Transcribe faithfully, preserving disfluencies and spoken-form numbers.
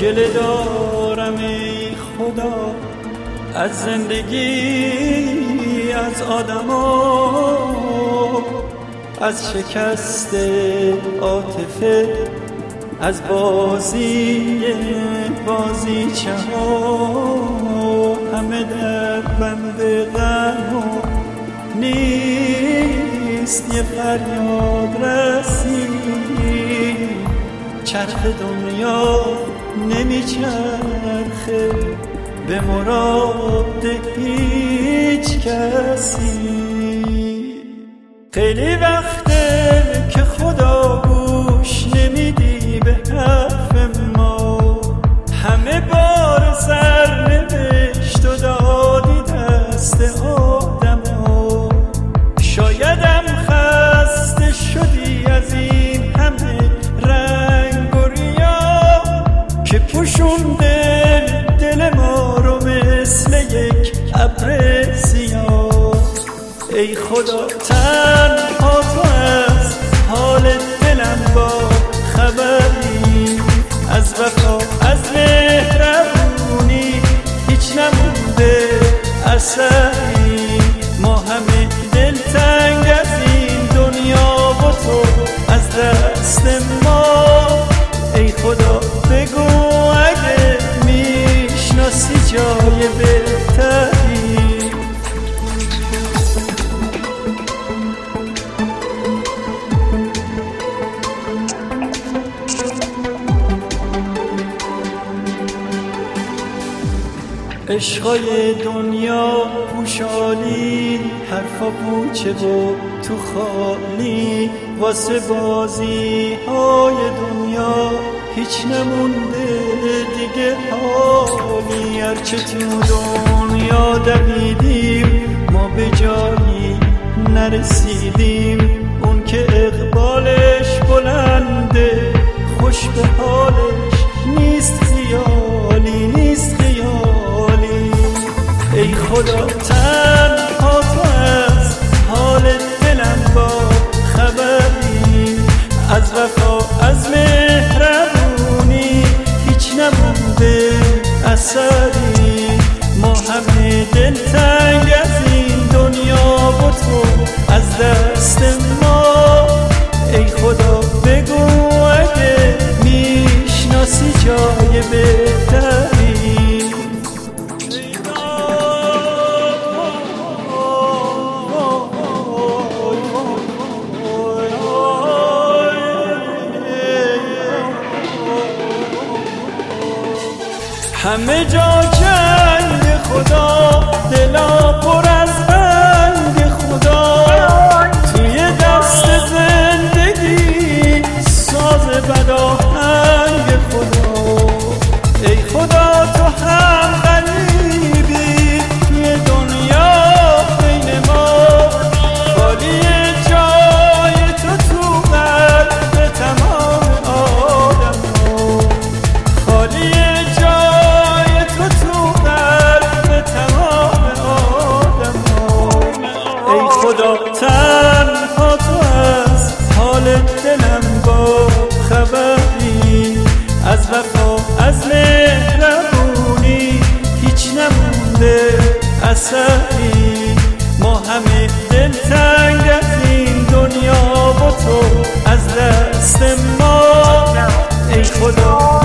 گله دارم ای خدا از زندگی، از آدما، از شکست عاطفه، از بازی بازیچه ها. همه در بند غم و نیست یه فریاد رسی. چرخ دنیا نمیچرخه به مراد هیچ کسی. خیلی وقته که خدا گوش نمیدی به حرف ما. همه بار سرنوشت و دادی دست آدما. شایدم خسته شدی از این همه رنگ و ریا که پوشونده دل ما رو مثل یک ابر سیاه. ای خدا تنها تو از حال دلم با خبری، از وفا از مهربونی هیچ نمونده اثری. ما همه دلتنگ از این دنیا و تو از دست ما. ای خدا بگو اگه میشناسی جای بهتری. عشقای دنیا پوشالی، حرفا پوچه و تو خالی. واسه بازی های دنیا هیچ نمونده دیگه حالی. هرچه تو دنیا دویدیم ما به جایی نرسیدیم. اون که اقبالش بلنده خوش به حالش نیست خیالی، نیست خیالی. ای خدا تنها تو از حال دلم با خبری، از وفا از مهربونی هیچ نمونده اثری. ما همه دلتنگ از این دنیا و تو از دست ما. ای خدا بگو اگه میشناسی جای بهتری. همه جا جنگ خدا، دلا پر از بنگ خدا. توی دست زندگی ساز بداهنگ خدا. ای خدا تو هم غریبی توی دنیا بین ما. خالی جای تو تو قلب تمام آدم ها. خالی خدا تنها تو از حال دلم با خبری، از وفا از مهربونی هیچ نمونده اثری. ما همه دلتنگ از این دنیا و تو از دست ما. ای خدا